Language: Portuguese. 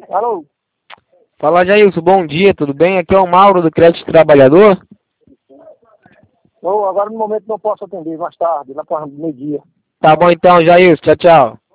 Alô? Fala, Jailson, bom dia, tudo bem? Aqui é o Mauro do Crédito Trabalhador. Agora no momento não posso atender, mais tarde, lá para meio-dia. Tá bom então, Jailson, tchau, tchau.